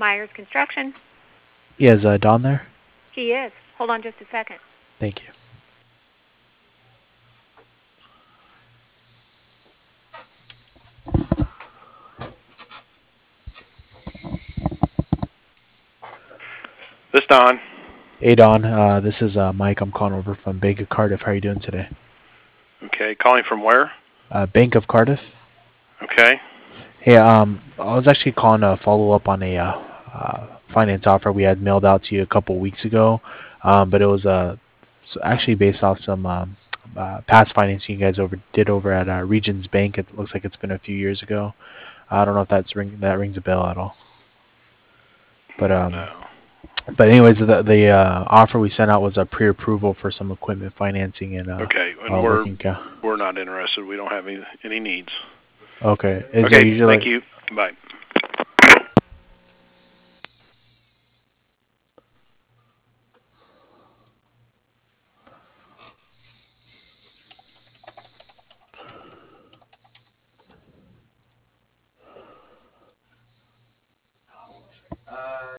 Myers Construction. Yeah, is Don there? He is. Hold on just a second. Thank you. This Don. Hey Don, this is Mike. I'm calling over from Bank of Cardiff. How are you doing today? Okay, calling from where? Bank of Cardiff. Okay. Hey, I was actually calling to follow up on a finance offer we had mailed out to you a couple weeks ago, but it was actually based off some past financing you guys did over at Regions Bank. It looks like it's been a few years ago. I don't know if that rings a bell at all. But No. anyways, the offer we sent out was a pre-approval for some equipment financing and Okay, and working cap. we're not interested. We don't have any needs. Okay, is there Okay, usually thank you. Bye.